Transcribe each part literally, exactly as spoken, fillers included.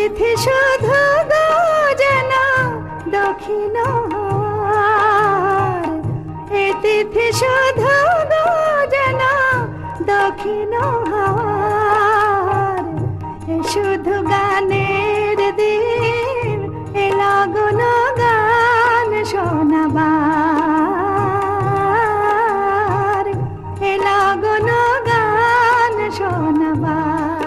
তিথি শুধু গো যেন দক্ষিণ হাওয়ার, এ তিথি শুধু গো যেন দক্ষিণ হাওয়ার, এ শুধু গানের দিন, এ লগন গান শোনাবার, এ লগন গান শোনাবার।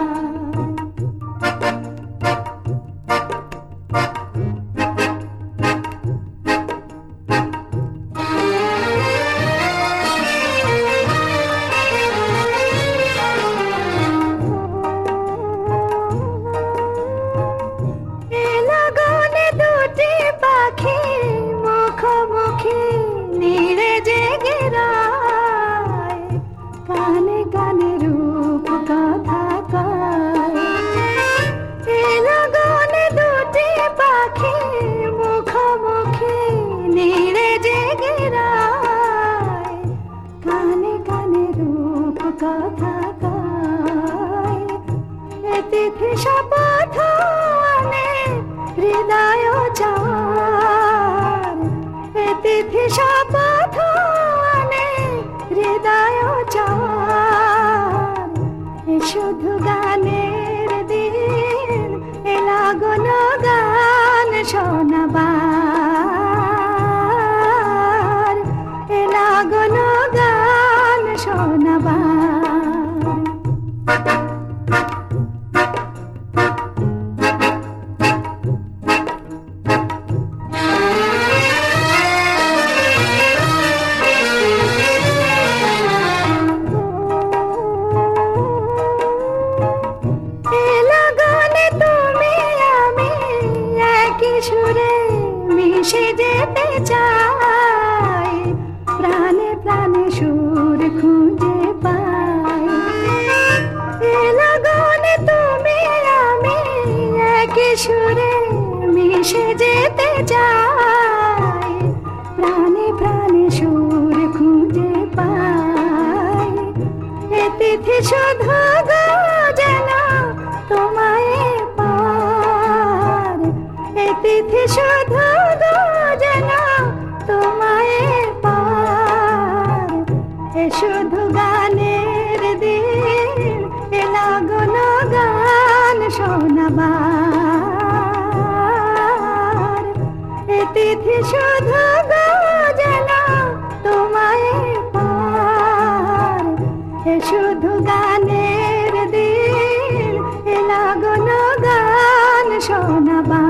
নীড়ে জেগে রায়, গানে গানে রূপ কথা কয়, এ লগনে দুটি পাখি মুখোমুখি নীড়ে জেগে রায়, গানে গানে রূপ কথা কয়, এ তিথি শপথ আনে হৃদয় চাওয়ার, এ তিথি শপথ আনে হৃদয় চাওয়ার, এ শুধু গানের দিন, এ লগন গান শোনাবার, এ লগন গান শোনাবার। সুরে মিশে যেতে চাই, প্রাণে প্রাণে সুর খুঁজে পাই, এ লগনে তুমি আমি একই সুরে মিশে যেতে চাই, প্রাণে প্রাণে সুর খুঁজে পাই, এ তিথি শুধু গো যেন তোমায় পার, এ তিথি শুধু গো যেন তোমায় পার, এ শুধু গানের দিন, এ লগন গান শোনাবার, এ তিথি শুধু গো যেন তোমায় পার, এ শুধু গানের দিন, এ লগন গান শোনাবার।